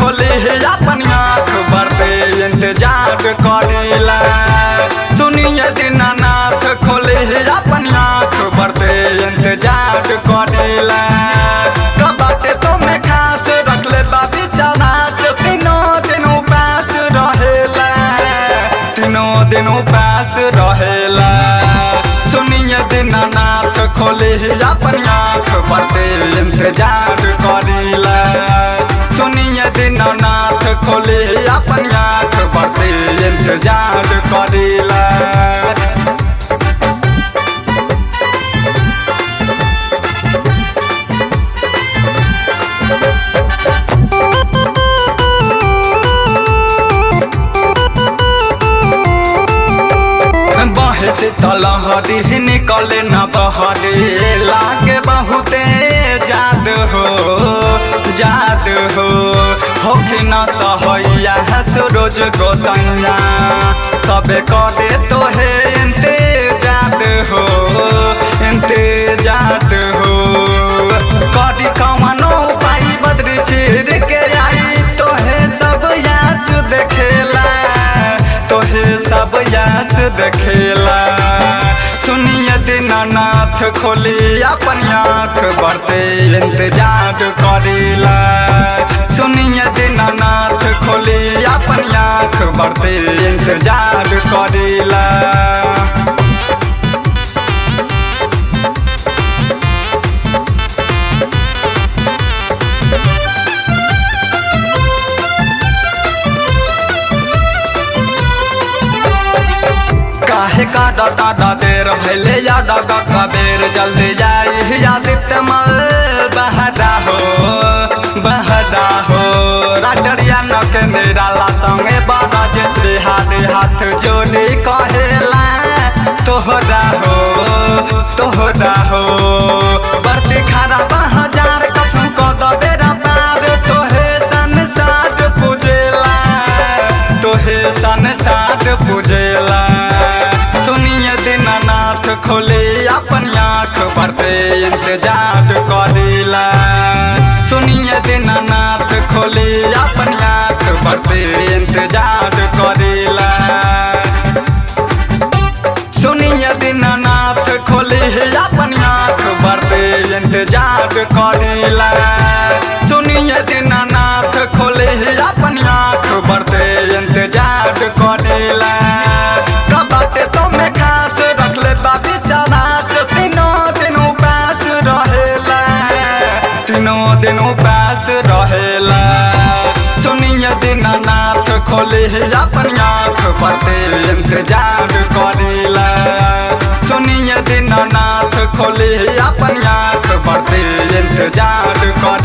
खोले अपन आँख बढ़ते इंतजार करेला। सुनिए दीनानाथ खोले अपन आँख बढ़ते इंतजार करेला। कबाटे तो में खास रखले बाबी सवास तीनों दिन उपास रहेला, तीनों दिन उपास रहेला। सुनिए दीनानाथ खोले अपन आँख बढ़ते इंतजार करेला। सुनिए दीनानाथ खोले अपन आँख बढ़ते इंतजार करेला। बहे से तलहरी निकले न बहरे लागे बहुते जाद हो, जाद हो। होखी न सहैया सूरज गोसैया सबे करे तोहे इंतजार हो, इंतजार हो। करी कमनो पाई बद्री चीर के आई तोहे सब यास देखेला, तोहे सब यास देखेला। सुनिए दीनानाथ खोली अपन आँख बढ़ते इंतजार करेला। सुनिए दीनानाथ खोली अपन आँख बढ़ते इंतजार करेला। काहे का दादा देर भैले या डगा कबेर जल्दी जाई यादित मल बहदा हो, बहदा हो। राडरिया नक निराला संगे बाबा जिसरी हाथ जोड़ी कहेला तोहरा हो, तोहरा हो। बरती खरा 1000 कसम को दबेरा पार तोहे संसार पूजेला, तोहे संसार पूजेला। सुनिए दीनानाथ खोले अपन आँख बढ़ते इंतजार करेला। सुनिए दीनानाथ खोले अपन आँख बढ़ते इंतजार करेला। सुनिए दीनानाथ खोले अपन आँख बढ़ते इंतजार करेला। सुनिए दीनानाथ खोले अपन आँख बढ़ते इंतजार करेला। कबाटे तो में खास रखले बाबी सवास तीनों दिन उपास रहेला, तीनों दिन उपास रहेला। सुनिए दीनानाथ खोले अपन आँख बढ़ते इंतजार करेला। सुनिए दीनानाथ खोले अपन आँख बढ़ते इंतजार कर